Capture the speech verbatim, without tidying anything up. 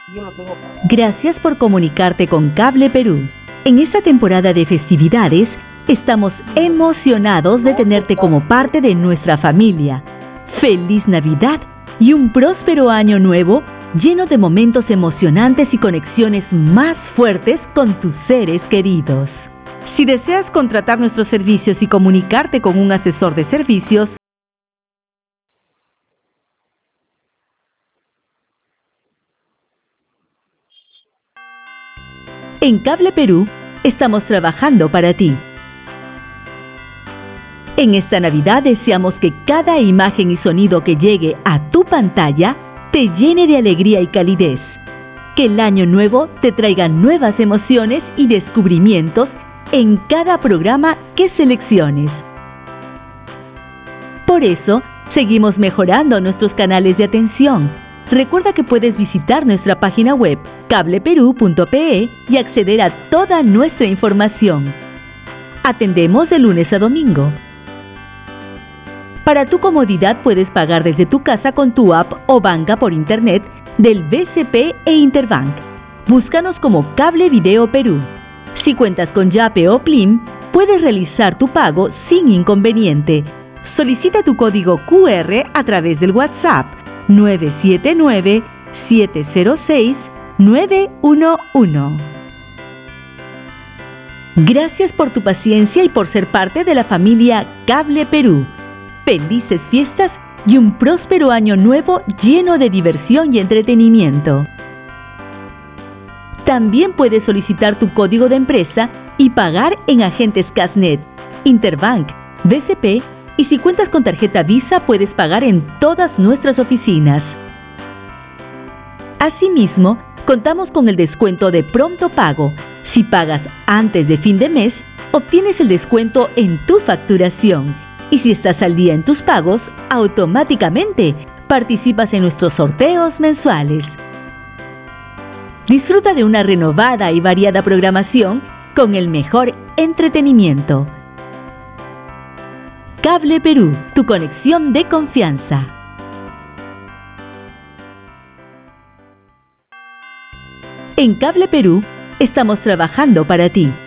Yo no tengo para... Gracias por comunicarte con Cable Perú. En esta temporada de festividades, estamos emocionados de tenerte como parte de nuestra familia. ¡Feliz Navidad y un próspero año nuevo lleno de momentos emocionantes y conexiones más fuertes con tus seres queridos! Si deseas contratar nuestros servicios y comunicarte con un asesor de servicios, en Cable Perú estamos trabajando para ti. En esta Navidad deseamos que cada imagen y sonido que llegue a tu pantalla te llene de alegría y calidez. Que el año nuevo te traiga nuevas emociones y descubrimientos en cada programa que selecciones. Por eso, seguimos mejorando nuestros canales de atención. Recuerda que puedes visitar nuestra página web cable perú punto pe y acceder a toda nuestra información. Atendemos de lunes a domingo. Para tu comodidad puedes pagar desde tu casa con tu app o banca por internet del B C P e Interbank. Búscanos como Cable Video Perú. Si cuentas con Yape o Plim, puedes realizar tu pago sin inconveniente. Solicita tu código cu erre a través del WhatsApp nueve siete nueve, siete cero seis, nueve uno uno. Gracias por tu paciencia y por ser parte de la familia Cable Perú. Felices fiestas y un próspero año nuevo lleno de diversión y entretenimiento. También puedes solicitar tu código de empresa y pagar en agentes Casnet, Interbank, B C P y si cuentas con tarjeta Visa puedes pagar en todas nuestras oficinas. Asimismo, contamos con el descuento de pronto pago. Si pagas antes de fin de mes, obtienes el descuento en tu facturación. Y si estás al día en tus pagos, automáticamente participas en nuestros sorteos mensuales. Disfruta de una renovada y variada programación con el mejor entretenimiento. Cable Perú, tu conexión de confianza. En Cable Perú estamos trabajando para ti.